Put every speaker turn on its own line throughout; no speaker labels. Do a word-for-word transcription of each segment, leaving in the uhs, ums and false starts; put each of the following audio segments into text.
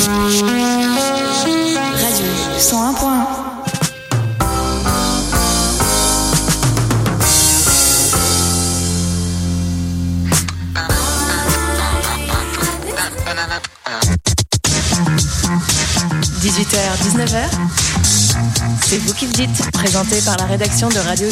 cent un point un. dix-huit heures dix-neuf heures, c'est vous qui le dites, présenté par la rédaction de Radio U.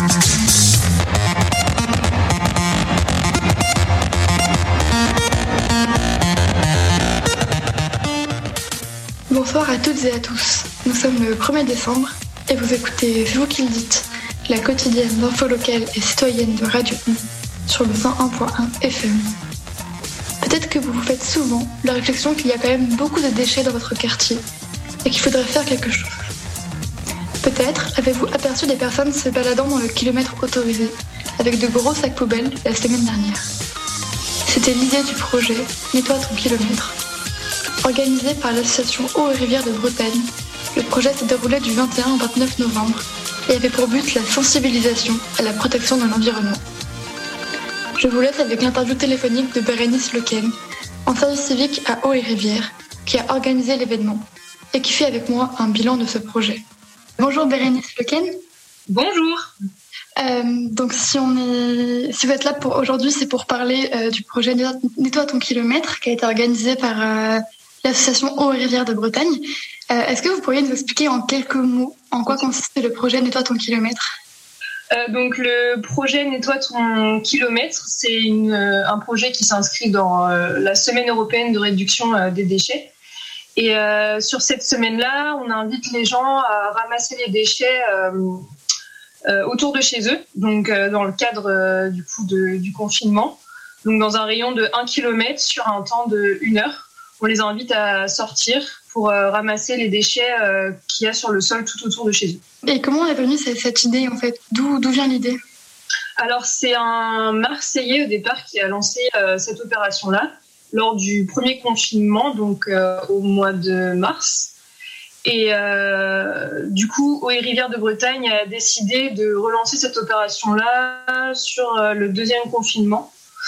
Bonsoir à toutes et à tous. Nous sommes le premier décembre et vous écoutez C'est vous qui le dites, la quotidienne d'info locale et citoyenne de Radio U sur le cent un point un F M. Peut-être que vous vous faites souvent la réflexion qu'il y a quand même beaucoup de déchets dans votre quartier et qu'il faudrait faire quelque chose. Peut-être avez-vous aperçu des personnes se baladant dans le kilomètre autorisé avec de gros sacs poubelles la semaine dernière. C'était l'idée du projet Nettoie ton kilomètre. Organisé par l'association Eau et Rivières de Bretagne, le projet s'est déroulé du vingt et un au vingt-neuf novembre et avait pour but la sensibilisation à la protection de l'environnement. Je vous laisse avec l'interview téléphonique de Bérénice Lequen, en service civique à Eau et Rivières, qui a organisé l'événement et qui fait avec moi un bilan de ce projet. Bonjour Bérénice Lequen.
Bonjour.
Euh, donc si on est, si vous êtes là pour aujourd'hui, c'est pour parler euh, du projet Nettoie ton kilomètre qui a été organisé par euh, l'association Eau et Rivières de Bretagne. Euh, est-ce que vous pourriez nous expliquer en quelques mots en quoi consiste le projet Nettoie ton kilomètre ?
Euh, donc le projet Nettoie ton kilomètre, c'est une, euh, un projet qui s'inscrit dans euh, la semaine européenne de réduction euh, des déchets. Et euh, sur cette semaine-là, on invite les gens à ramasser les déchets euh, euh, autour de chez eux, donc euh, dans le cadre euh, du coup de, du confinement, donc dans un rayon de un kilomètre sur un temps de une heure. On les invite à sortir pour euh, ramasser les déchets euh, qu'il y a sur le sol tout autour de chez eux.
Et comment est venue cette, cette idée en fait ? D'où, d'où vient l'idée ?
Alors c'est un Marseillais au départ qui a lancé euh, cette opération-là lors du premier confinement, donc euh, au mois de mars. Et euh, du coup, Eau et Rivières de Bretagne a décidé de relancer cette opération-là sur euh, le deuxième confinement,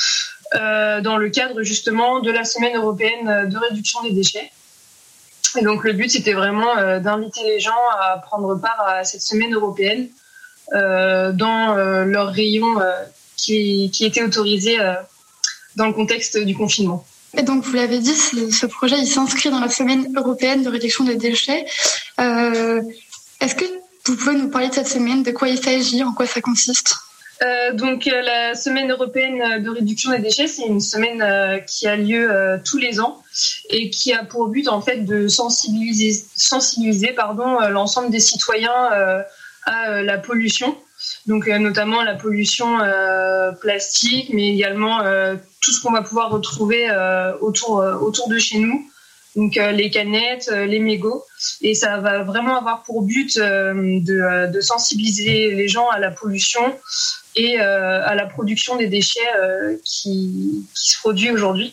euh, dans le cadre justement de la semaine européenne de réduction des déchets. Et donc le but, c'était vraiment euh, d'inviter les gens à prendre part à cette semaine européenne euh, dans euh, leur rayon euh, qui, qui était autorisé euh, dans le contexte du confinement.
Et donc, vous l'avez dit, ce projet il s'inscrit dans la semaine européenne de réduction des déchets. Euh, est-ce que vous pouvez nous parler de cette semaine, de quoi il s'agit, en quoi ça consiste ?
Euh, donc euh, la semaine européenne de réduction des déchets, c'est une semaine euh, qui a lieu euh, tous les ans et qui a pour but en fait de sensibiliser, sensibiliser pardon, euh, l'ensemble des citoyens euh, à euh, la pollution. Donc euh, notamment la pollution euh, plastique, mais également euh, tout ce qu'on va pouvoir retrouver euh, autour euh, autour de chez nous. Donc euh, les canettes, euh, les mégots, et ça va vraiment avoir pour but euh, de, de sensibiliser les gens à la pollution et euh, à la production des déchets euh, qui, qui se produit aujourd'hui.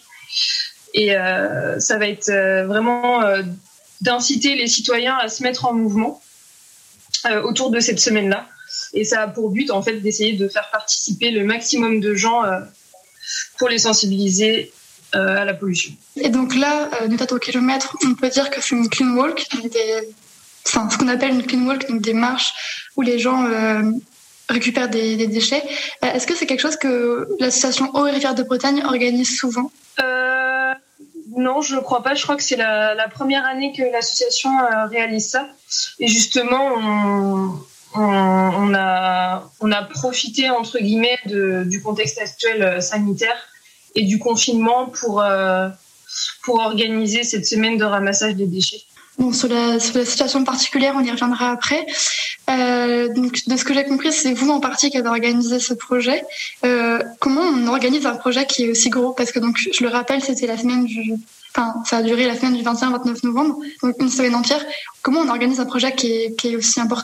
Et euh, ça va être euh, vraiment euh, d'inciter les citoyens à se mettre en mouvement euh, autour de cette semaine-là. Et ça a pour but en fait d'essayer de faire participer le maximum de gens euh, pour les sensibiliser euh, à la pollution.
Et donc là, euh, Nettoie ton kilomètre, on peut dire que c'est une clean walk, donc des, enfin ce qu'on appelle une clean walk, donc des marches où les gens euh, récupèrent des, des déchets. Euh, est-ce que c'est quelque chose que l'association Eau et Rivières de Bretagne organise souvent ?
euh, Non, je ne crois pas. Je crois que c'est la, la première année que l'association euh, réalise ça. Et justement, on On, on a on a profité entre guillemets de, du contexte actuel sanitaire et du confinement pour euh, pour organiser cette semaine de ramassage des déchets.
Bon, sur la sur la situation particulière, on y reviendra après. Euh, donc de ce que j'ai compris, c'est vous en partie qui avez organisé ce projet. Euh, comment on organise un projet qui est aussi gros ? Parce que donc je le rappelle, c'était la semaine du Enfin, ça a duré la semaine du vingt et un au vingt-neuf novembre, donc une semaine entière. Comment on organise un projet qui est qui est aussi important ?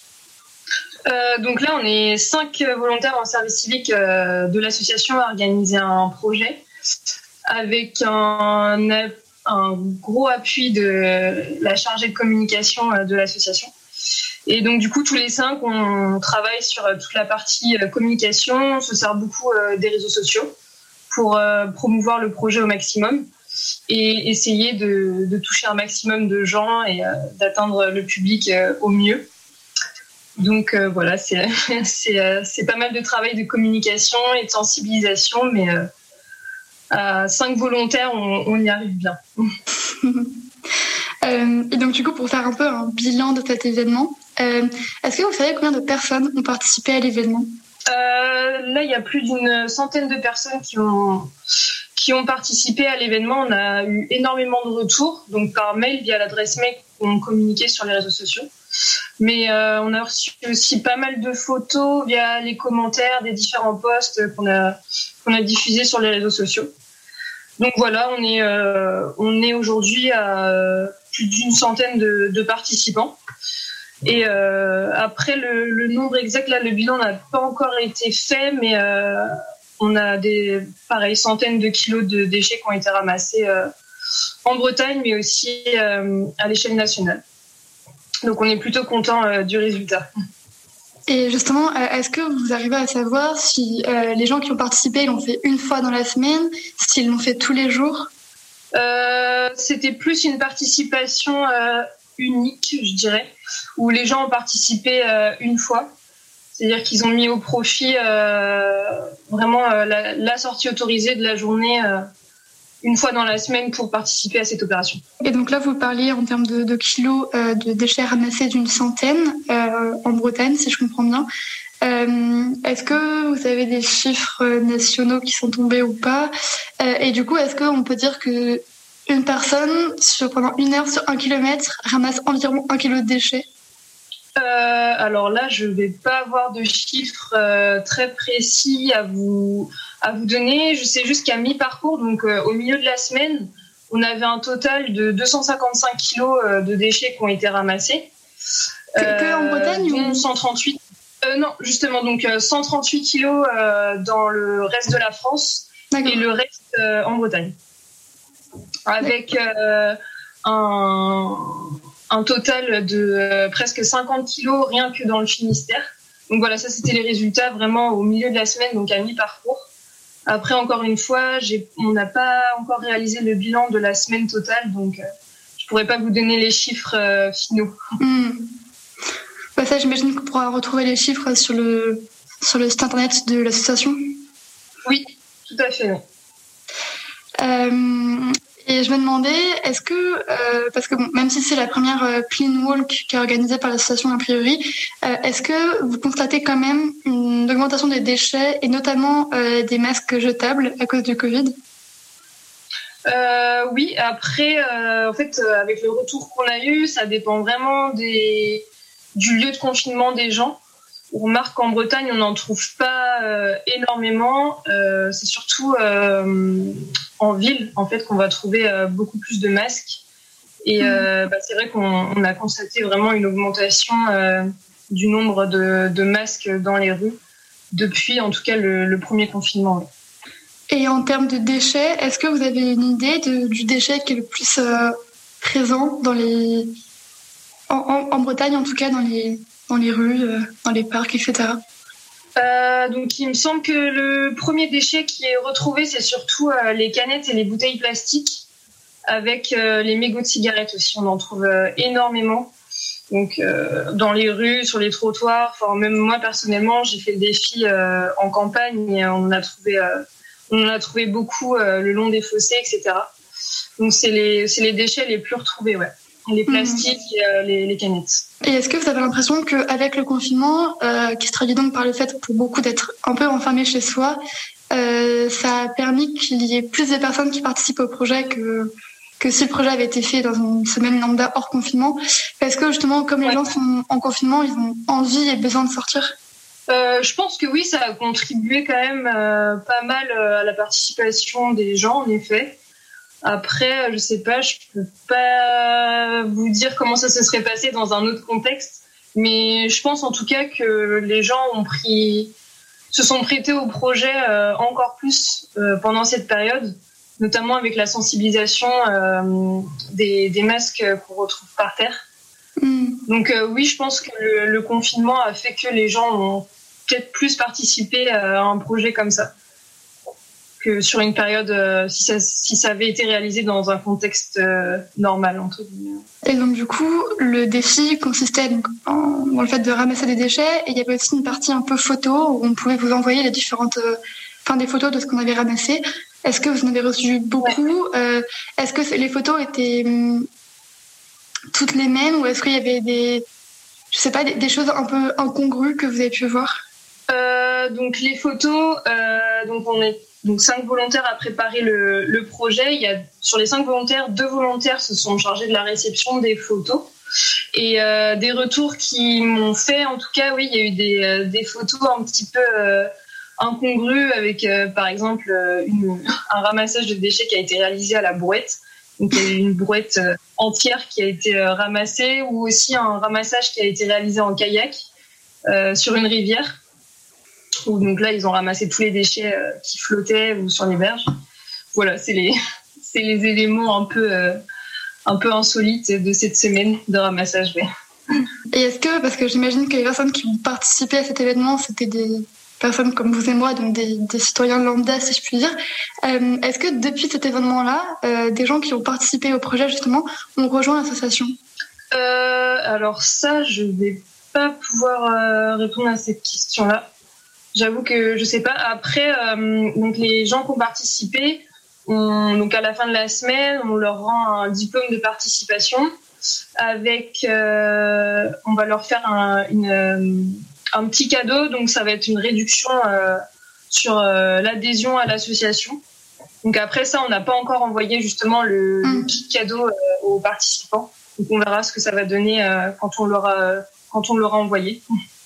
Euh, donc là, on est cinq volontaires en service civique euh, de l'association à organiser un projet avec un, un gros appui de la chargée de communication de l'association. Et donc du coup, tous les cinq, on travaille sur toute la partie communication. On se sert beaucoup euh, des réseaux sociaux pour euh, promouvoir le projet au maximum. et essayer de, de toucher un maximum de gens et euh, d'atteindre le public euh, au mieux. Donc euh, voilà, c'est, c'est, euh, c'est pas mal de travail de communication et de sensibilisation, mais euh, à cinq volontaires, on, on y arrive bien.
euh, et donc du coup, pour faire un peu un bilan de cet événement, euh, est-ce que vous savez combien de personnes ont participé à l'événement ?
euh, Là, il y a plus d'une centaine de personnes qui ont, qui ont participé à l'événement. On a eu énormément de retours, donc par mail, via l'adresse mail qu'on communiquait sur les réseaux sociaux. Mais euh, on a reçu aussi pas mal de photos via les commentaires des différents posts qu'on a, qu'on a diffusés sur les réseaux sociaux. Donc voilà, on est, euh, on est aujourd'hui à plus d'une centaine de, de participants. Et euh, après, le, le nombre exact, là, le bilan n'a pas encore été fait, mais euh, on a des, pareil, centaines de kilos de déchets qui ont été ramassés euh, en Bretagne, mais aussi euh, à l'échelle nationale. Donc on est plutôt content euh, du résultat.
Et justement, est-ce que vous arrivez à savoir si euh, les gens qui ont participé l'ont fait une fois dans la semaine, s'ils l'ont fait tous les jours ?
euh, C'était plus une participation euh, unique, je dirais, où les gens ont participé euh, une fois. C'est-à-dire qu'ils ont mis au profit euh, vraiment euh, la, la sortie autorisée de la journée euh, une fois dans la semaine pour participer à cette opération.
Et donc là, vous parliez en termes de, de kilos euh, de déchets ramassés d'une centaine euh, en Bretagne, si je comprends bien. Euh, est-ce que vous avez des chiffres nationaux qui sont tombés ou pas ? euh, Et du coup, est-ce qu'on peut dire que une personne, sur, pendant une heure sur un kilomètre, ramasse environ un kilo de déchets ?
euh, Alors là, je ne vais pas avoir de chiffres euh, très précis à vous, à vous donner. Je sais juste qu'à mi-parcours, donc euh, au milieu de la semaine, on avait un total de deux cent cinquante-cinq kilos euh, de déchets qui ont été ramassés.
Que, euh, que en Bretagne
dont
ou...
cent trente-huit euh, Non, justement, donc euh, cent trente-huit kilos euh, dans le reste de la France. D'accord. Et le reste euh, en Bretagne. Avec euh, un, un total de euh, presque cinquante kilos rien que dans le Finistère. Donc voilà, ça c'était les résultats vraiment au milieu de la semaine, donc à mi-parcours. Après, encore une fois, j'ai, on n'a pas encore réalisé le bilan de la semaine totale, donc euh, je pourrais pas vous donner les chiffres euh, finaux.
Mmh. Bah ça, j'imagine qu'on pourra retrouver les chiffres sur le, sur le site internet de l'association.
Oui, tout à fait. Oui.
Euh, et je me demandais, est-ce que, euh, parce que bon, même si c'est la première euh, Clean Walk qui est organisée par l'association a priori, euh, est-ce que vous constatez quand même une augmentation des déchets et notamment euh, des masques jetables à cause du Covid ?
euh, Oui, après, euh, en fait, euh, avec le retour qu'on a eu, ça dépend vraiment des, du lieu de confinement des gens. On remarque qu'en Bretagne, on n'en trouve pas euh, énormément. Euh, c'est surtout euh, en ville, en fait, qu'on va trouver euh, beaucoup plus de masques. Et euh, bah, c'est vrai qu'on on a constaté vraiment une augmentation euh, du nombre de, de masques dans les rues depuis, en tout cas, le, le premier confinement.
Et en termes de déchets, est-ce que vous avez une idée de, du déchet qui est le plus euh, présent dans les... en, en, en Bretagne, en tout cas, dans les... dans les rues, euh, dans les parcs, et cetera.
Euh, donc, il me semble que le premier déchet qui est retrouvé, c'est surtout euh, les canettes et les bouteilles plastiques, avec euh, les mégots de cigarettes aussi. On en trouve euh, énormément. Donc, euh, dans les rues, sur les trottoirs. Enfin, même moi personnellement, j'ai fait le défi euh, en campagne et on en a trouvé, euh, on en a trouvé beaucoup euh, le long des fossés, et cetera. Donc, c'est les, c'est les déchets les plus retrouvés, ouais. Les plastiques mmh. et euh, les, les canettes.
Et est-ce que vous avez l'impression qu'avec le confinement, euh, qui se traduit donc par le fait pour beaucoup d'être un peu enfermés chez soi, euh, ça a permis qu'il y ait plus de personnes qui participent au projet que, que si le projet avait été fait dans une semaine lambda hors confinement ? Parce que justement, comme les ouais. gens sont en confinement, ils ont envie et besoin de sortir.
Euh, je pense que oui, ça a contribué quand même euh, pas mal à la participation des gens, en effet. Après, je sais pas, je peux pas vous dire comment ça se serait passé dans un autre contexte, mais je pense en tout cas que les gens ont pris, se sont prêtés au projet euh, encore plus euh, pendant cette période, notamment avec la sensibilisation euh, des, des masques qu'on retrouve par terre. Mmh. Donc euh, oui, je pense que le, le confinement a fait que les gens ont peut-être plus participé à un projet comme ça. que sur une période, euh, si, ça, si ça avait été réalisé dans un contexte euh, normal, entre guillemets.
Et donc du coup, le défi consistait donc, en, dans le fait de ramasser des déchets, et il y avait aussi une partie un peu photo, où on pouvait vous envoyer les différentes, euh, enfin des photos de ce qu'on avait ramassé. Est-ce que vous en avez reçu beaucoup? Ouais. euh, Est-ce que les photos étaient hum, toutes les mêmes, ou est-ce qu'il y avait des, je sais pas, des, des choses un peu incongrues que vous avez pu voir?
euh, Donc les photos, euh, donc on est Donc cinq volontaires à préparer le, le projet. Il y a, sur les cinq volontaires, deux volontaires se sont chargés de la réception des photos. Et euh, des retours qui m'ont fait, en tout cas, oui, il y a eu des, euh, des photos un petit peu euh, incongrues avec, euh, par exemple, euh, une, un ramassage de déchets qui a été réalisé à la brouette. Donc il y a eu une brouette euh, entière qui a été euh, ramassée, ou aussi un ramassage qui a été réalisé en kayak euh, sur une rivière. Où donc là, ils ont ramassé tous les déchets euh, qui flottaient ou sur les berges. Voilà, c'est les, c'est les éléments un peu, euh, un peu insolites de cette semaine de ramassage. Ouais.
Et est-ce que, parce que j'imagine que les personnes qui ont participé à cet événement, c'était des personnes comme vous et moi, donc des, des citoyens lambda, si je puis dire. Euh, est-ce que depuis cet événement-là, euh, des gens qui ont participé au projet, justement, ont rejoint l'association?
euh, Alors ça, je ne vais pas pouvoir euh, répondre à cette question-là. J'avoue que je sais pas. Après, euh, donc les gens qui ont participé, on, donc à la fin de la semaine, on leur rend un diplôme de participation avec, euh, on va leur faire un, une, un petit cadeau. Donc ça va être une réduction euh, sur euh, l'adhésion à l'association. Donc après ça, on n'a pas encore envoyé justement le, mmh. le kit cadeau euh, aux participants. Donc on verra ce que ça va donner euh, quand on l'aura quand on l'aura envoyé.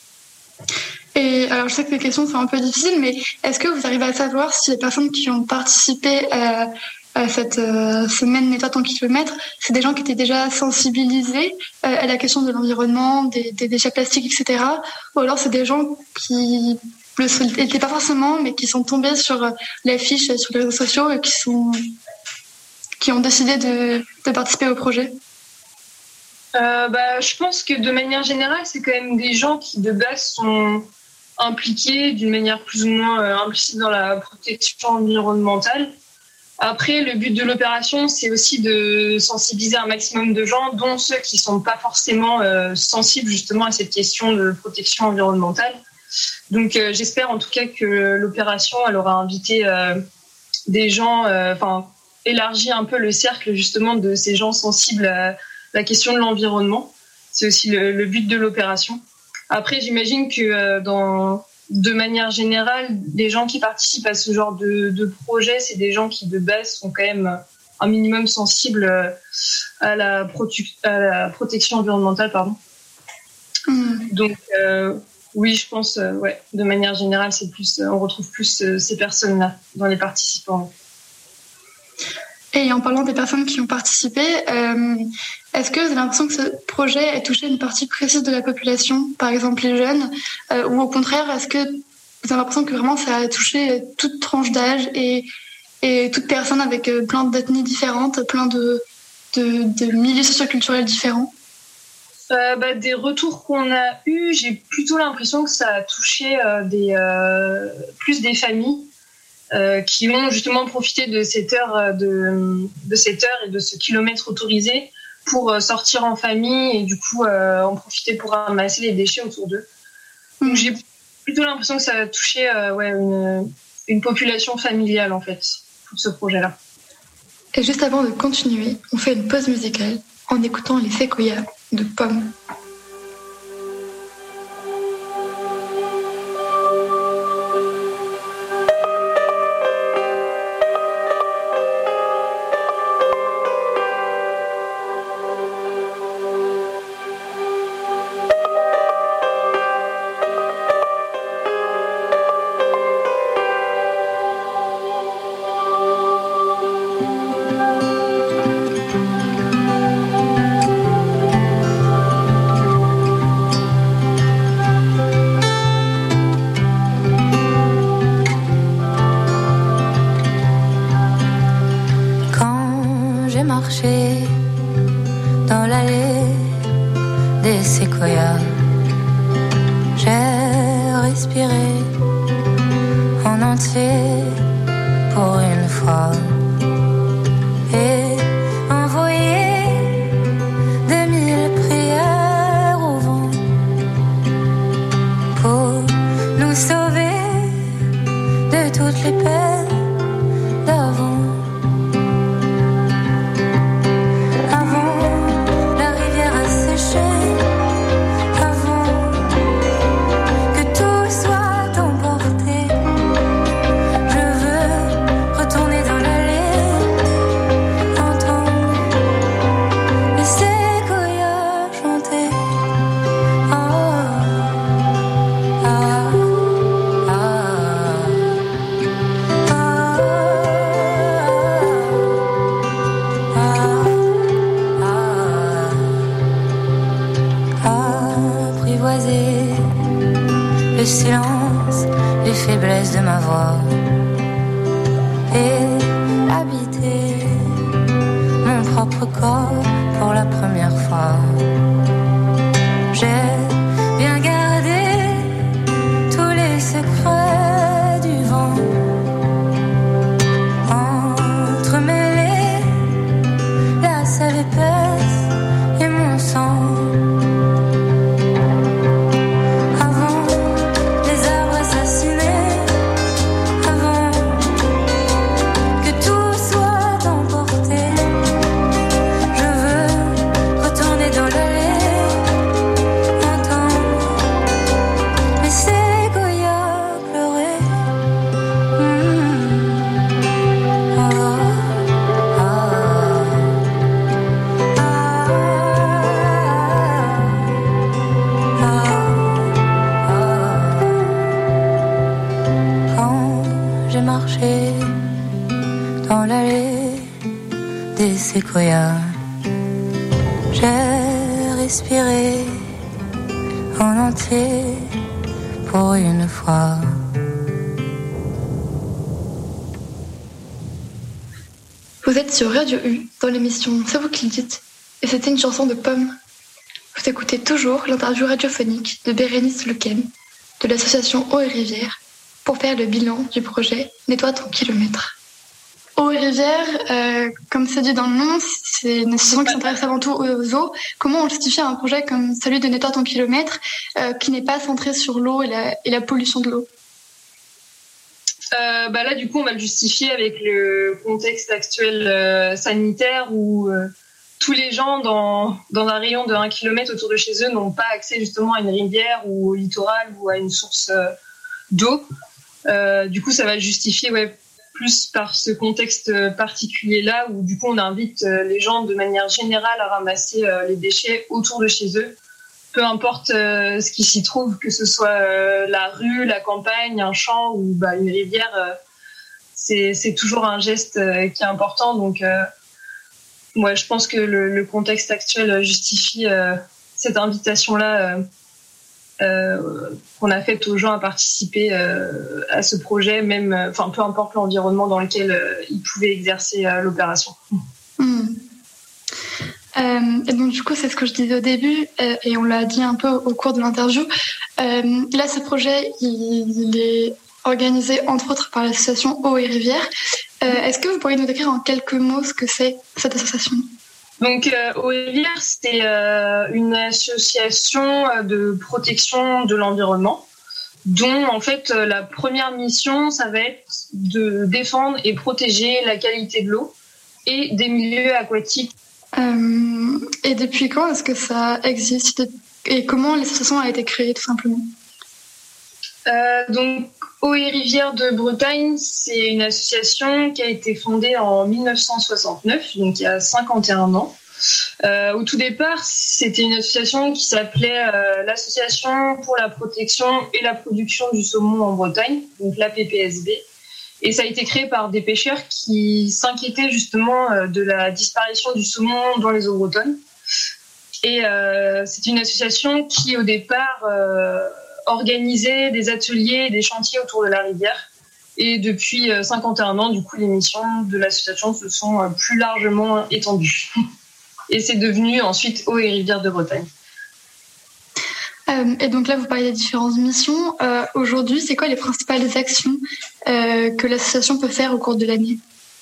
Et alors, je sais que les questions sont un peu difficiles, mais est-ce que vous arrivez à savoir si les personnes qui ont participé à, à cette euh, semaine Nettoie ton kilomètre, c'est des gens qui étaient déjà sensibilisés euh, à la question de l'environnement, des, des déchets plastiques, et cetera, ou alors c'est des gens qui le n'étaient pas forcément, mais qui sont tombés sur l'affiche sur les réseaux sociaux et qui sont qui ont décidé de, de participer au projet?
Euh, bah, je pense que de manière générale, c'est quand même des gens qui de base sont impliqués d'une manière plus ou moins euh, implicite dans la protection environnementale. Après, le but de l'opération, c'est aussi de sensibiliser un maximum de gens, dont ceux qui ne sont pas forcément euh, sensibles justement à cette question de protection environnementale. Donc, euh, j'espère en tout cas que l'opération, elle aura invité euh, des gens, enfin, euh, élargi un peu le cercle justement de ces gens sensibles à la question de l'environnement. C'est aussi le, le but de l'opération. Après, j'imagine que euh, dans, de manière générale, les gens qui participent à ce genre de, de projet, c'est des gens qui de base sont quand même un minimum sensibles à la, protu- à la protection environnementale. Pardon. Mmh. Donc, euh, oui, je pense, euh, ouais, de manière générale, c'est plus, on retrouve plus euh, ces personnes-là dans les participants.
Et en parlant des personnes qui ont participé, euh, est-ce que vous avez l'impression que ce projet a touché une partie précise de la population, par exemple les jeunes, euh, ou au contraire, est-ce que vous avez l'impression que vraiment ça a touché toute tranche d'âge et, et toute personne avec plein d'ethnies différentes, plein de, de, de milieux socioculturels différents?
euh, bah, Des retours qu'on a eus, j'ai plutôt l'impression que ça a touché euh, des, euh, plus des familles. Euh, qui ont justement profité de cette heure de, de cette heure et de ce kilomètre autorisé pour euh, sortir en famille et du coup euh, en profiter pour ramasser les déchets autour d'eux. Donc j'ai plutôt l'impression que ça a touché euh, ouais, une, une population familiale en fait pour ce projet-là.
Et juste avant de continuer, on fait une pause musicale en écoutant les séquoias de Pomme.
pour une fois. Et envoyer des mille prières au vent pour nous sauver de toutes les peines d'avant. Avant, la rivière a séché. Avant que tout soit emporté, je veux retourner dans l'allée, entendre les séquoias chanter. Ah, ah, ah, ah, ah, apprivoiser le silence, les faiblesses de ma voix et habiter mon propre corps pour la première fois. J'ai bien gardé tous les secrets du vent, entremêler la sève épaisse et mon sang. Avant les arbres assassinés, avant que tout soit emporté, je veux retourner dans l'allée, entendre les séquoias pleurer. Mmh. Ah, ah, ah, ah, ah. Quand j'ai marché dans l'allée des séquoias, j'ai respiré en entier pour une fois.
Vous êtes sur Radio U, dans l'émission C'est vous qui le dites, et c'était une chanson de Pomme. Vous écoutez toujours l'interview radiophonique de Bérénice Lequen, de l'association Eau et Rivière, pour faire le bilan du projet Nettoie ton kilomètre. Eau et Rivière, euh, comme c'est dit dans le nom, c'est une association qui s'intéresse avant tout aux eaux. Comment on justifie un projet comme celui de Nettoie ton kilomètre, euh, qui n'est pas centré sur l'eau et la, et la pollution de l'eau?
Euh, bah là, du coup, on va le justifier avec le contexte actuel euh, sanitaire où euh, tous les gens dans, dans un rayon de un kilomètre autour de chez eux n'ont pas accès justement à une rivière ou au littoral ou à une source euh, d'eau. Euh, du coup, ça va le justifier ouais, plus par ce contexte particulier-là où du coup, on invite euh, les gens de manière générale à ramasser euh, les déchets autour de chez eux. Peu importe euh, ce qui s'y trouve, que ce soit euh, la rue, la campagne, un champ ou bah, une rivière, euh, c'est, c'est toujours un geste euh, qui est important. Donc, euh, ouais, je pense que le, le contexte actuel justifie euh, cette invitation-là euh, euh, qu'on a faite aux gens à participer euh, à ce projet, même, enfin, peu importe l'environnement dans lequel euh, ils pouvaient exercer euh, l'opération.
Mmh. Euh, et donc du coup c'est ce que je disais au début euh, et on l'a dit un peu au cours de l'interview. Euh, là ce projet il, il est organisé entre autres par l'association Eau et Rivière. Euh, est-ce que vous pourriez nous décrire en quelques mots ce que c'est cette association?
Donc euh, Eau et Rivière c'est euh, une association de protection de l'environnement dont en fait la première mission ça va être de défendre et protéger la qualité de l'eau et des milieux aquatiques.
Euh, et depuis quand est-ce que ça existe et comment l'association a été créée tout simplement?
euh, Donc Eau et Rivière de Bretagne, c'est une association qui a été fondée en dix-neuf cent soixante-neuf, donc il y a cinquante et un ans. Euh, au tout départ, c'était une association qui s'appelait euh, l'Association pour la protection et la production du saumon en Bretagne, donc l'A P P S B. Et ça a été créé par des pêcheurs qui s'inquiétaient justement de la disparition du saumon dans les eaux bretonnes. Et euh, c'est une association qui, au départ, euh, organisait des ateliers et des chantiers autour de la rivière. Et depuis cinquante et un ans, du coup, les missions de l'association se sont plus largement étendues. Et c'est devenu ensuite Eau et Rivière de Bretagne.
Euh, et donc là, vous parlez des différentes missions. Euh, aujourd'hui, c'est quoi les principales actions euh, que l'association peut faire au cours de l'année ?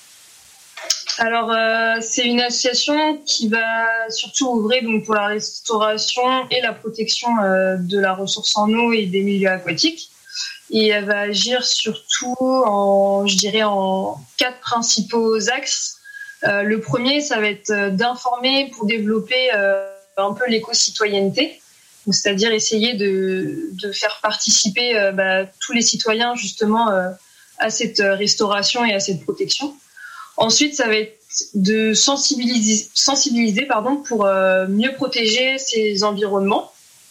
Alors, euh, c'est une association qui va surtout œuvrer donc pour la restauration et la protection euh, de la ressource en eau et des milieux aquatiques. Et elle va agir surtout en, je dirais, en quatre principaux axes. Euh, le premier, ça va être d'informer pour développer euh, un peu l'éco-citoyenneté, c'est-à-dire essayer de, de faire participer euh, bah, tous les citoyens justement euh, à cette restauration et à cette protection. Ensuite, ça va être de sensibiliser, sensibiliser pardon, pour euh, mieux protéger ces environnements.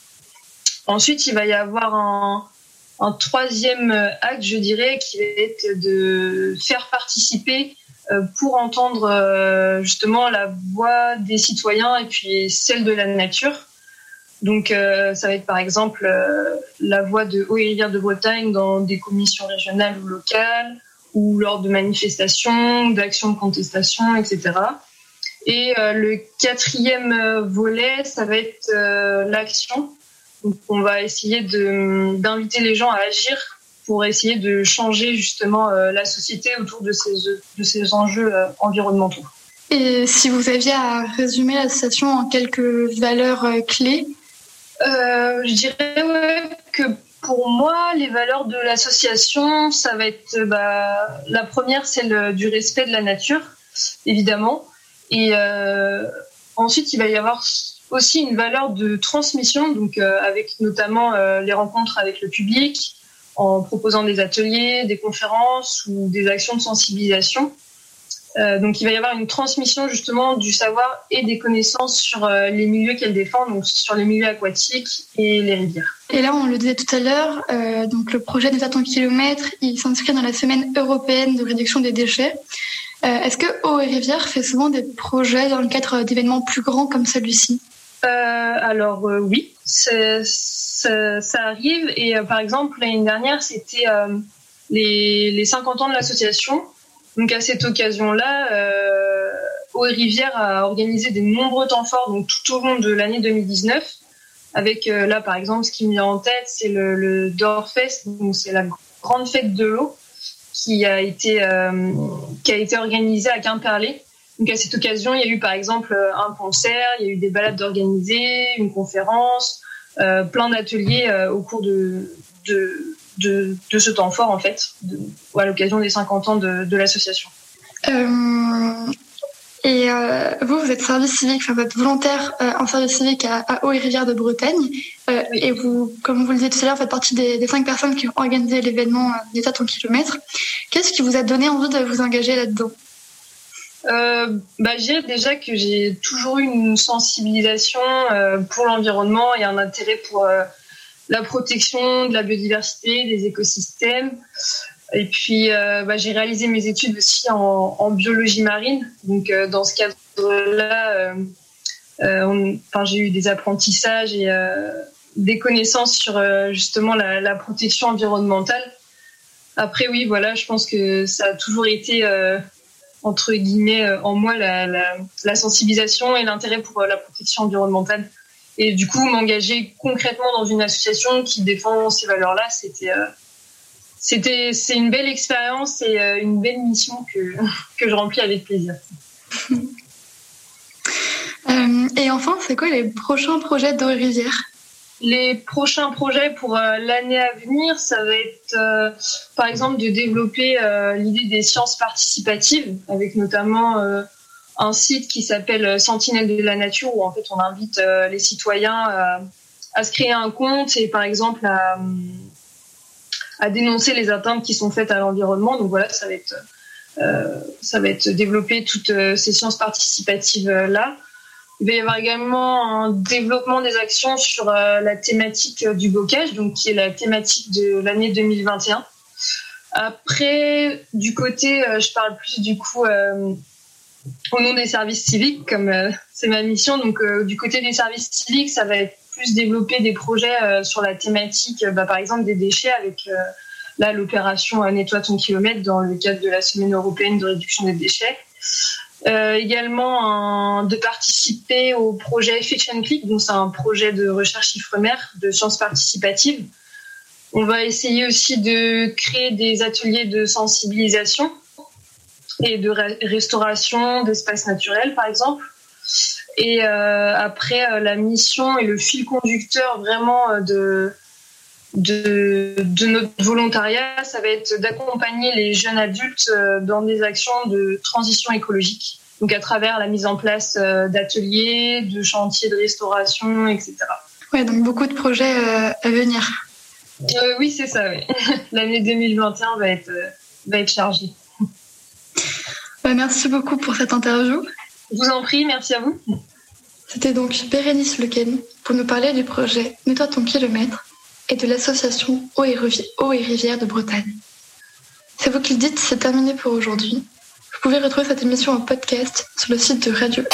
Ensuite, il va y avoir un, un troisième acte, je dirais, qui va être de faire participer euh, pour entendre euh, justement la voix des citoyens et puis celle de la nature. Donc, euh, ça va être par exemple euh, la voix de Eaux et Rivières de Bretagne dans des commissions régionales ou locales, ou lors de manifestations, d'actions de contestation, et cetera. Et euh, le quatrième volet, ça va être euh, l'action. Donc, on va essayer de, d'inviter les gens à agir pour essayer de changer justement euh, la société autour de ces, de ces enjeux euh, environnementaux.
Et si vous aviez à résumer l'association en quelques valeurs euh, clés ?
euh, Je dirais ouais, que pour moi, les valeurs de l'association, ça va être bah, la première, c'est le, du respect de la nature, évidemment. Et euh, ensuite, il va y avoir aussi une valeur de transmission, donc euh, avec notamment euh, les rencontres avec le public, en proposant des ateliers, des conférences ou des actions de sensibilisation. Euh, donc, il va y avoir une transmission justement du savoir et des connaissances sur euh, les milieux qu'elle défend, donc sur les milieux aquatiques et les rivières.
Et là, on le disait tout à l'heure, euh, donc le projet Nettoie ton kilomètre, il s'inscrit dans la semaine européenne de réduction des déchets. Euh, est-ce que Eaux et Rivières fait souvent des projets dans le cadre d'événements plus grands comme celui-ci ?
euh, Alors euh, oui, c'est, c'est, ça arrive. Et euh, par exemple, l'année dernière, c'était euh, les, les cinquante ans de l'association. Donc à cette occasion-là, euh, Eaux et Rivières a organisé de nombreux temps forts donc tout au long de l'année deux mille dix-neuf. Avec euh, là par exemple, ce qui me vient en tête, c'est le, le Dorfest, donc c'est la grande fête de l'eau qui a été euh, qui a été organisée à Quimperlé. Donc à cette occasion, il y a eu par exemple un concert, il y a eu des balades organisées, une conférence, euh, plein d'ateliers euh, au cours de de De, de ce temps fort en fait, de, à l'occasion des cinquante ans de, de l'association.
Euh, et euh, vous, vous êtes service civique, enfin vous êtes volontaire euh, en service civique à, à Eaux et Rivières de Bretagne, euh, oui. Et vous, comme vous le disiez tout à l'heure, vous faites partie des, des cinq personnes qui ont organisé l'événement euh, Nettoie ton kilomètre. Qu'est-ce qui vous a donné envie de vous engager là-dedans ?
Euh, bah, je dirais déjà que j'ai toujours eu une sensibilisation euh, pour l'environnement et un intérêt pour euh, la protection de la biodiversité, des écosystèmes. Et puis, euh, bah, j'ai réalisé mes études aussi en, en biologie marine. Donc, euh, dans ce cadre-là, euh, euh, on, enfin, j'ai eu des apprentissages et euh, des connaissances sur euh, justement la, la protection environnementale. Après, oui, voilà, je pense que ça a toujours été, euh, entre guillemets, euh, en moi, la, la, la sensibilisation et l'intérêt pour euh, la protection environnementale. Et du coup, m'engager concrètement dans une association qui défend ces valeurs-là, c'était, euh, c'était, c'est une belle expérience et euh, une belle mission que, que je remplis avec plaisir.
euh, et enfin, c'est quoi les prochains projets d'Eaux et Rivières ?
Les prochains projets pour euh, l'année à venir, ça va être, euh, par exemple, de développer euh, l'idée des sciences participatives, avec notamment euh, un site qui s'appelle Sentinelle de la Nature, où en fait on invite euh, les citoyens à, à se créer un compte et par exemple à, à dénoncer les atteintes qui sont faites à l'environnement. Donc voilà, ça va être, euh, ça va être développer toutes euh, ces sciences participatives euh, là. Il va y avoir également un développement des actions sur euh, la thématique du bocage, donc qui est la thématique de l'année deux mille vingt et un. Après, du côté, euh, je parle plus du coup euh, au nom des services civiques, comme euh, c'est ma mission. Donc, euh, du côté des services civiques, ça va être plus développer des projets euh, sur la thématique, euh, bah, par exemple, des déchets avec euh, là l'opération euh, Nettoie ton kilomètre dans le cadre de la semaine européenne de réduction des déchets. Euh, également un, de participer au projet Fitch and Click, donc c'est un projet de recherche Ifremer de sciences participatives. On va essayer aussi de créer des ateliers de sensibilisation et de ra- restauration d'espaces naturels, par exemple. Et euh, après, euh, la mission et le fil conducteur vraiment euh, de, de, de notre volontariat, ça va être d'accompagner les jeunes adultes euh, dans des actions de transition écologique, donc à travers la mise en place euh, d'ateliers, de chantiers de restauration, et cetera.
Ouais, donc beaucoup de projets euh, à venir.
Euh, oui, c'est ça, oui. L'année deux mille vingt et un va être, euh, va être chargée.
Bah, merci beaucoup pour cette interview.
Je vous en prie, merci à vous.
C'était donc Bérénice Lequen pour nous parler du projet Nettoie ton kilomètre et de l'association Eau et, Rivi- Eau et Rivière de Bretagne. C'est vous qui le dites, c'est terminé pour aujourd'hui. Vous pouvez retrouver cette émission en podcast sur le site de Radio.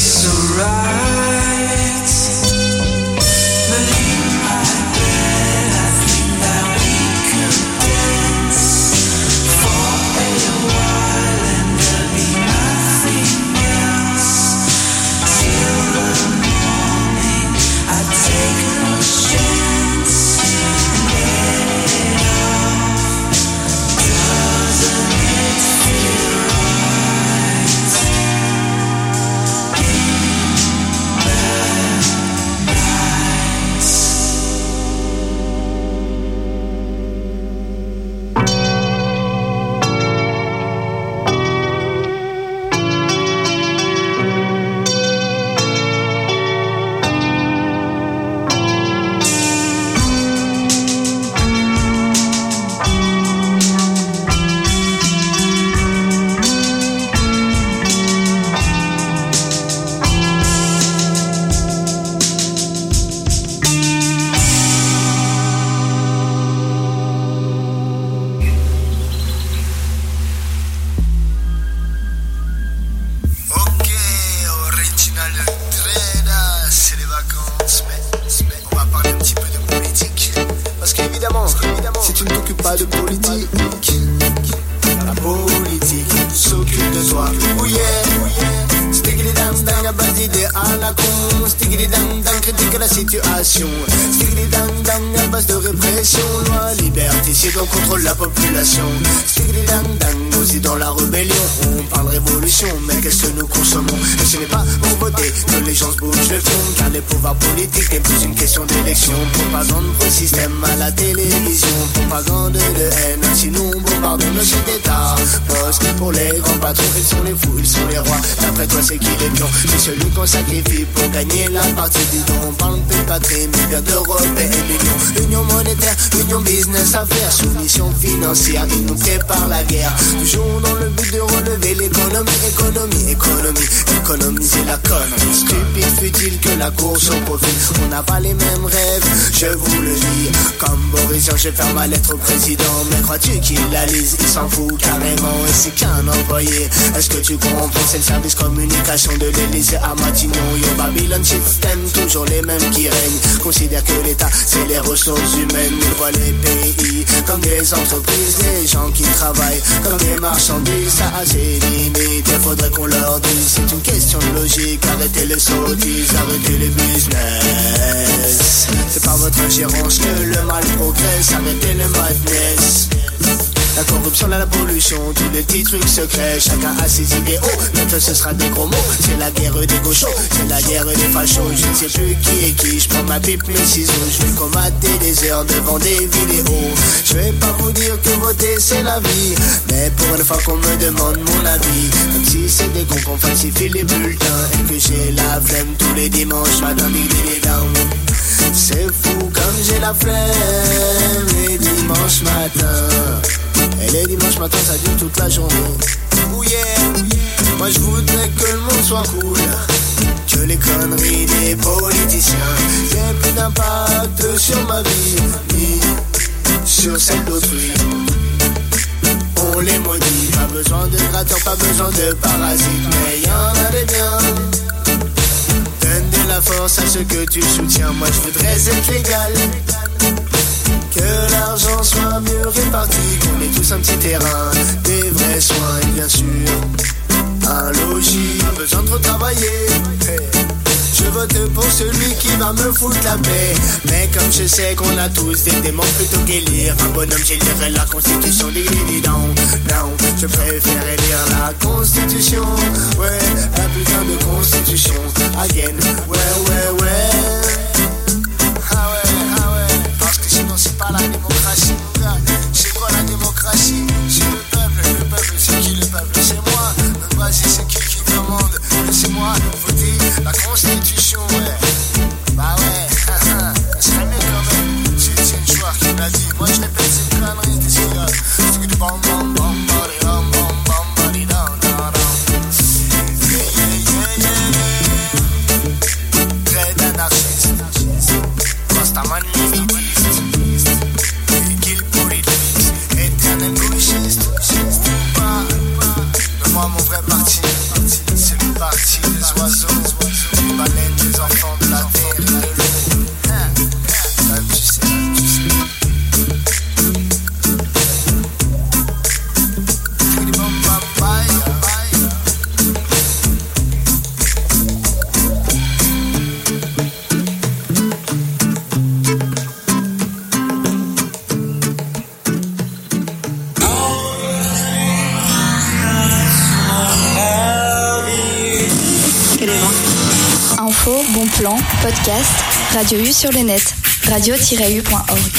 so right. But in my bed I think that we could dance for a while and there'll be nothing else till the morning. I take no chance and get it off. Doesn't it feel right in
Ok, original trader, c'est les vacances, mais, mais on va parler un petit peu de politique. Parce qu'évidemment, si tu ne t'occupes pas de politique, la politique s'occupe de toi. Oh yeah, stickity dang dang à base d'idées à la con. Stickity dang dang critique la situation. Stickity dang dang à base de répression. Loi, liberté, c'est on contrôle la population. Stickity dang dang, aussi dans la rébellion. On parle révolution, mais qu'est-ce que nous consommons? Et ce n'est pas pour voter que les gens se bougent le front. Car les pouvoirs politiques n'est plus une question d'élection. Propagande pro système à la télévision. Propagande de haine, ainsi nous bombardons nos chefs d'État. Poste pour les grands patrons, ils sont les fous, ils sont les rois. D'après toi c'est qui les pions? C'est celui qu'on sacrifie pour gagner la partie. Dis donc, on parle de patrie, mais bien d'Europe et l'union. Union monétaire, union business affaires. Soumission financière, ils nous préparent la guerre. Toujours dans le but de relever l'économie, économie, économie. Économiser la conne. Stupide fut-il que la course au profit. On n'a pas les mêmes rêves, je vous le dis. Comme Boris, je vais faire ma lettre au président. Mais crois-tu qu'il la lise? Il s'en fout carrément. Et c'est qu'un envoyé. Est-ce que tu comprends? C'est le service communication de l'Élysée à Matignon. Yo, Babylon système, toujours les mêmes qui règnent. Considère que l'État, c'est les ressources humaines. Ils voient les pays comme des entreprises. Les gens qui travaillent comme des marchandises. Ça a ses limites, il faudrait qu'on leur dise. C'est une question de logique. Arrêtez les sottises, arrêtez les business. C'est par votre ingérence que le mal progresse. Arrêtez le madness. La corruption, la, la pollution, tous les petits trucs secrets. Chacun a ses idéaux, bientôt ce sera des gros mots. C'est la guerre des gauchos, c'est la guerre des fachos. Je ne sais plus qui est qui, je prends ma pipe, mes ciseaux. Je vais commater des heures devant des vidéos. Je vais pas vous dire que voter c'est la vie, mais pour une fois qu'on me demande mon avis. Comme si c'est des cons qu'on falsifie les bulletins. Et que j'ai la flemme tous les dimanches matin, les down. C'est fou comme j'ai la flemme les dimanches matins. Et les dimanches matins ça dure toute la journée. Oh yeah, moi je voudrais que le monde soit cool, que les conneries des politiciens n'aient plus d'impact sur ma vie, ni sur celle d'autrui. On les maudit, pas besoin de gratteurs, pas besoin de parasites, mais y'en a des biens. Donne de la force à ceux que tu soutiens, moi je voudrais être légal. Que l'argent soit mieux réparti, qu'on ait tous un petit terrain, des vrais soins et bien sûr un logis. Pas besoin de trop travailler, hey. Je vote pour celui qui va me foutre la paix. Mais comme je sais qu'on a tous des démons plutôt qu'élire un bonhomme, j'ai lirai la constitution des down, down. Je préférerais lire la constitution, ouais, la putain de constitution, again, ouais, ouais, ouais. C'est pas la démocratie, mon gars. C'est quoi la démocratie? C'est le peuple, le peuple, c'est qui le peuple? C'est moi. Donc vas-y, c'est qui qui commande? Laissez-moi voter la constitution, ouais. Bah ouais, ça serait mieux quand même. C'est une joueur qui m'a dit. Moi je répète cette connerie, qu'est-ce qu'il y a? C'est que du bam bam bam bam bam bam bam bam down down down. Yeah yeah yeah yeah. Très d'anarchiste. Rastaman mimi. Moi mon vrai parti, c'est le parti des oiseaux.
plan, podcast, Radio U sur le net, radio tiret u point org.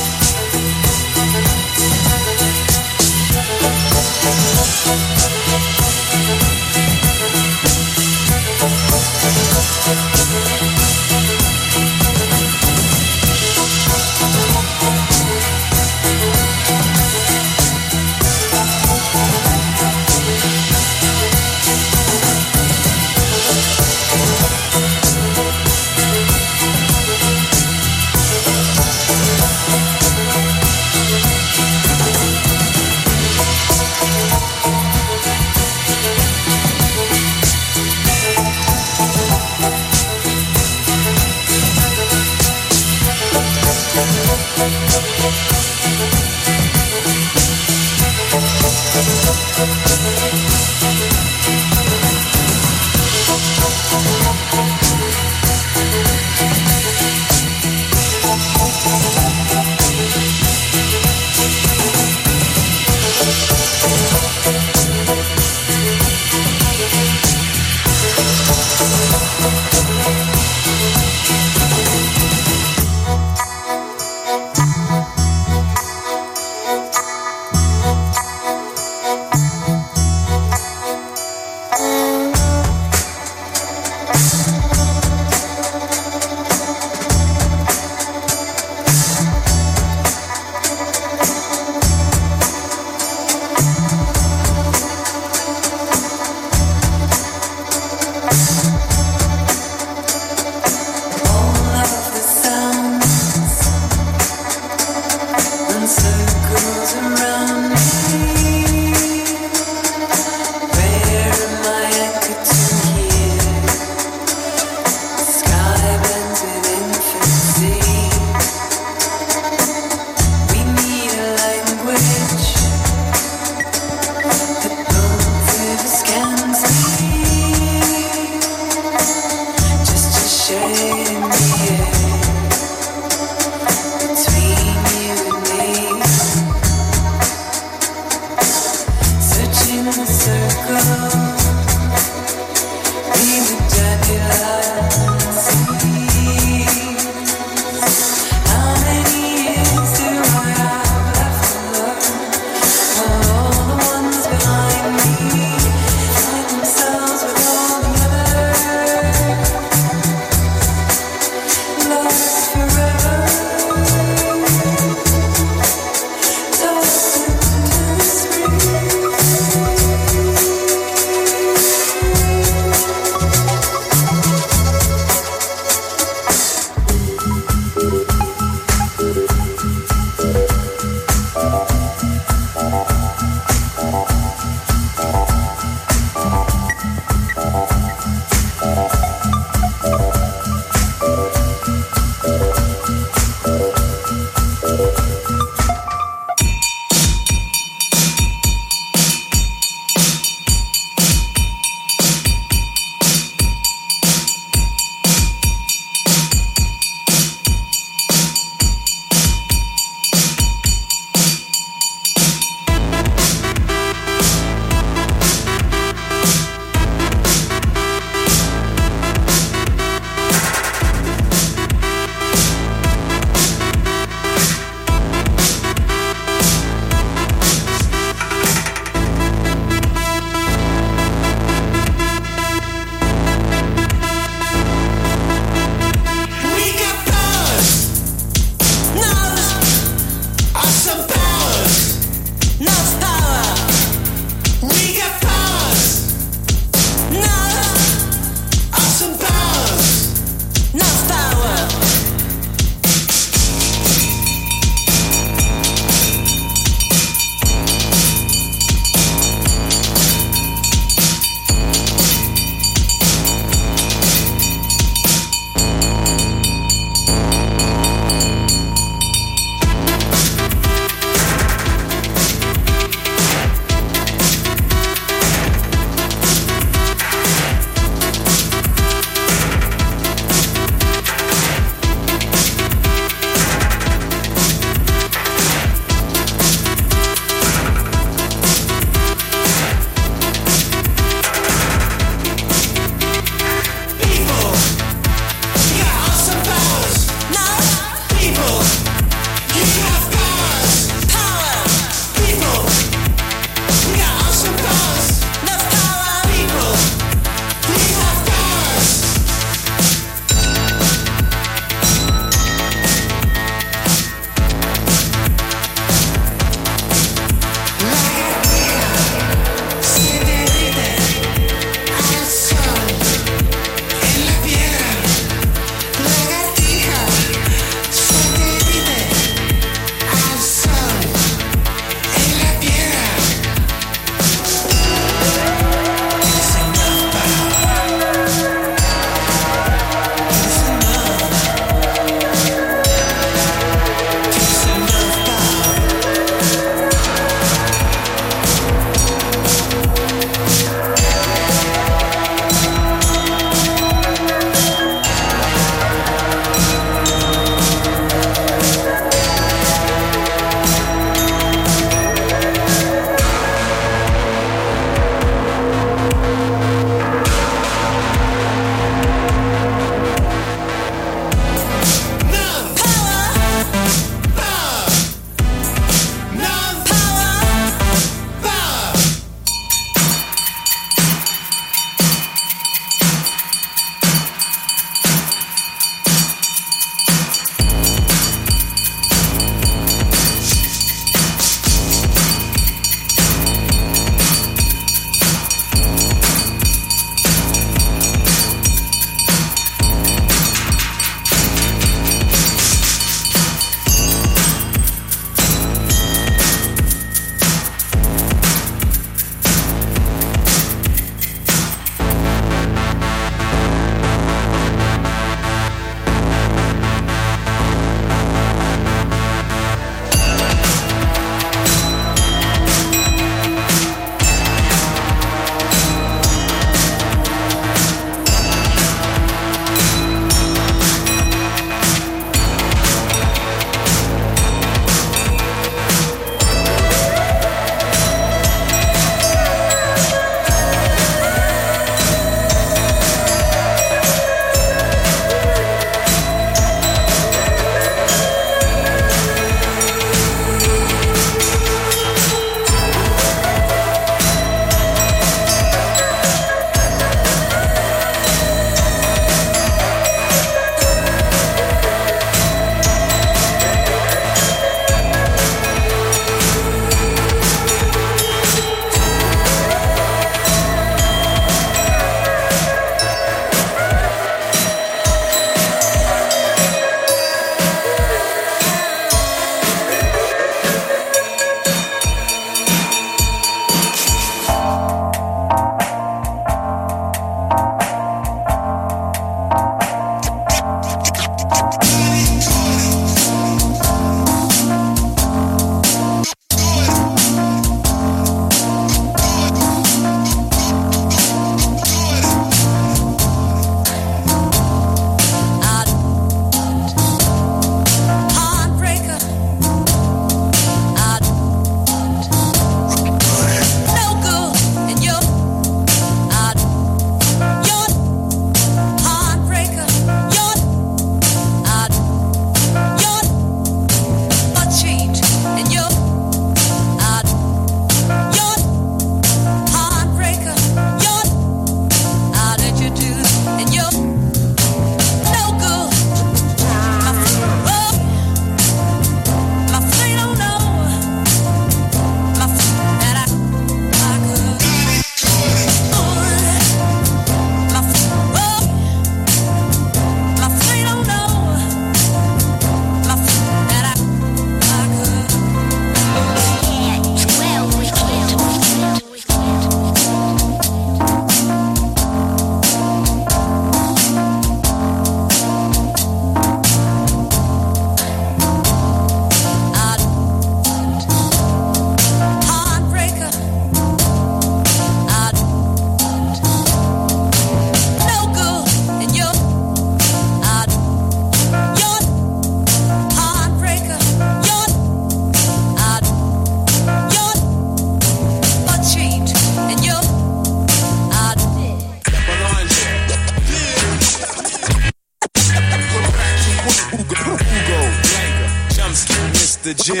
the gym.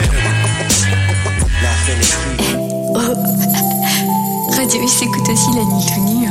Now finish speaking.
Oh. Radio U s'écoute aussi la nuit tout nu.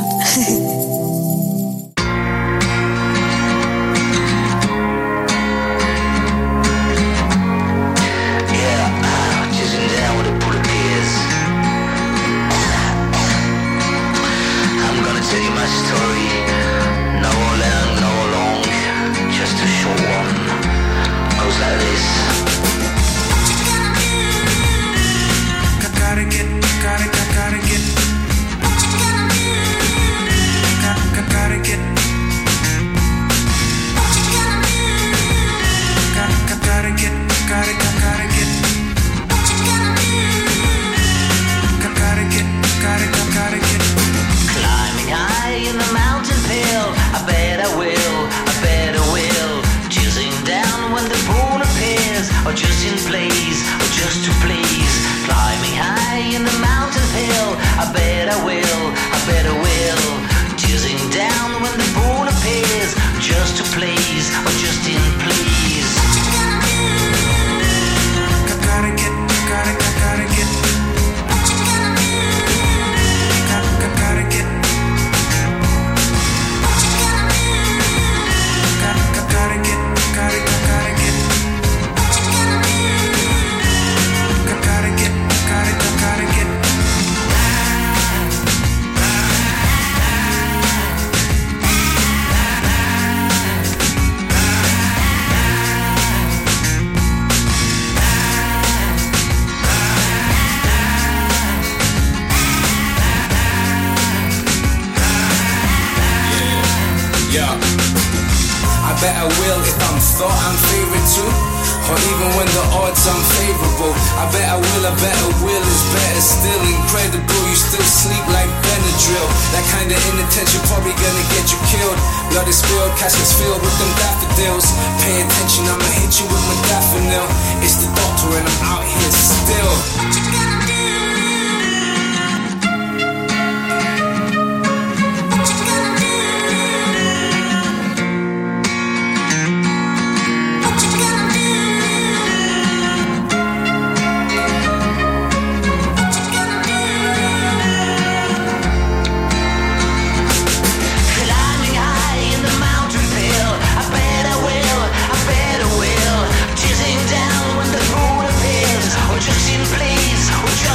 Just in place, or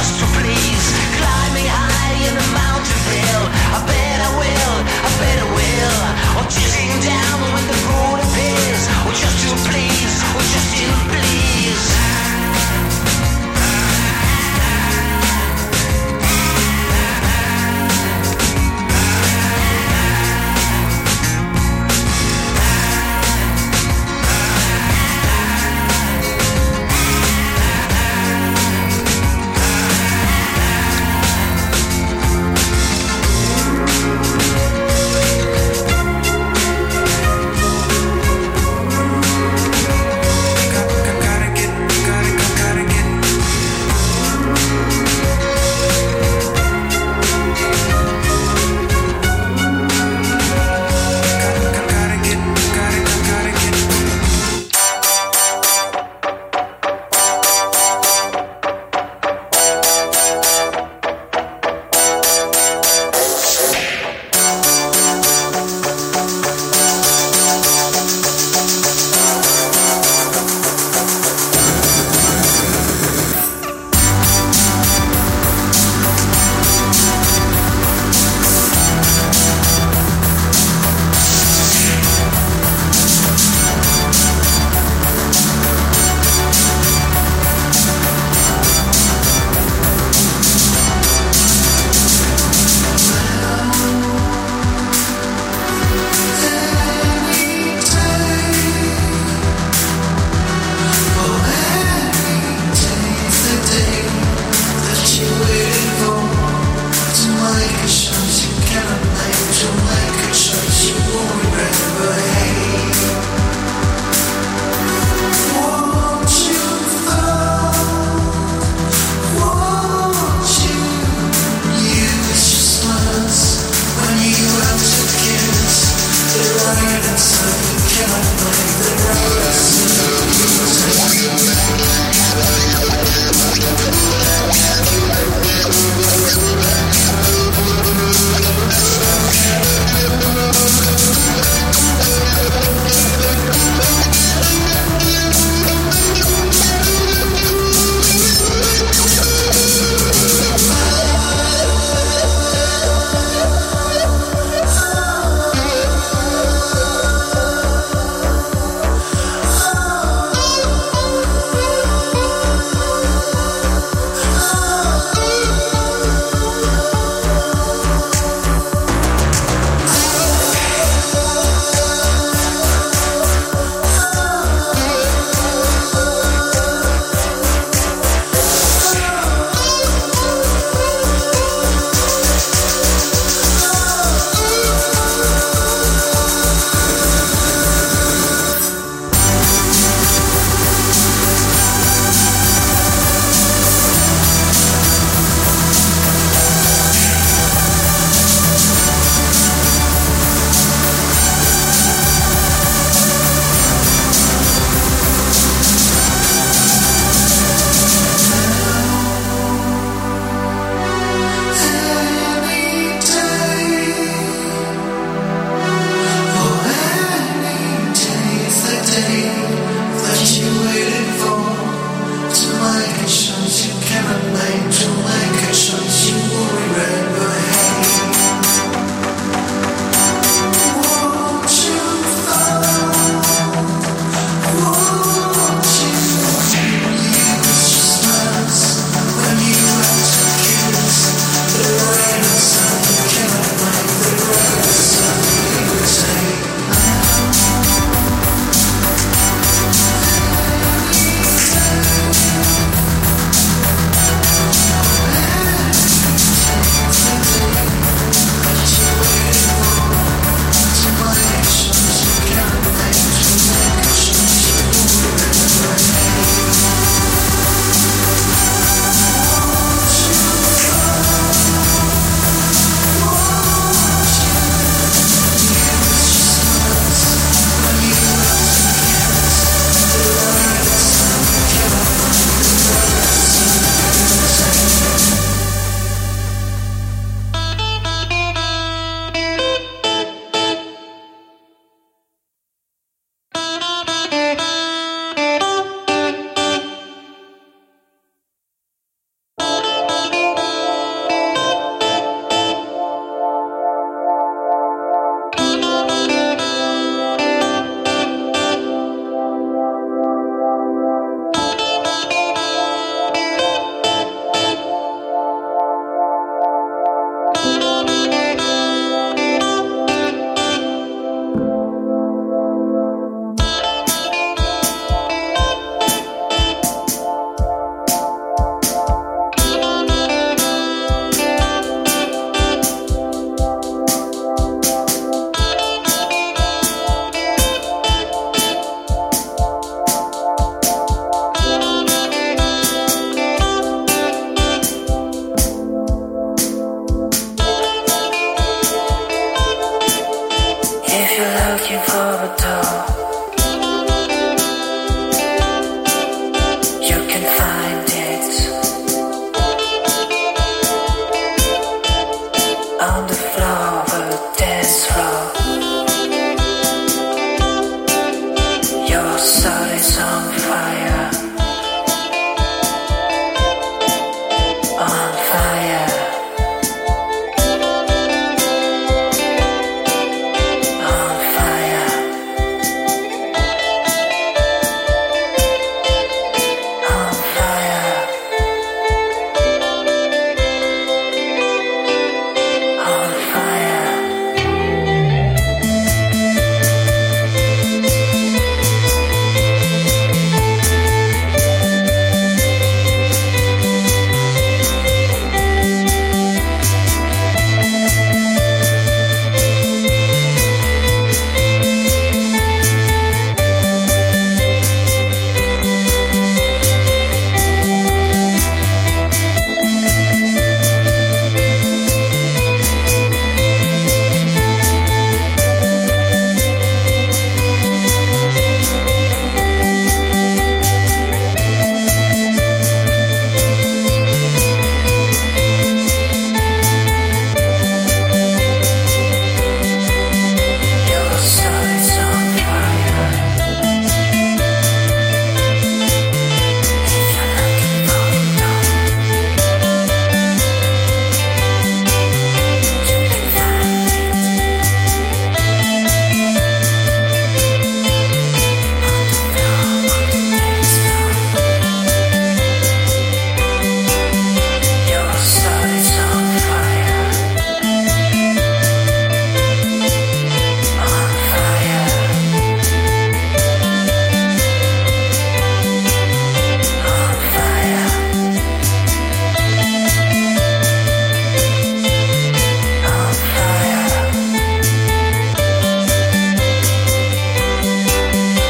Soul is on fire.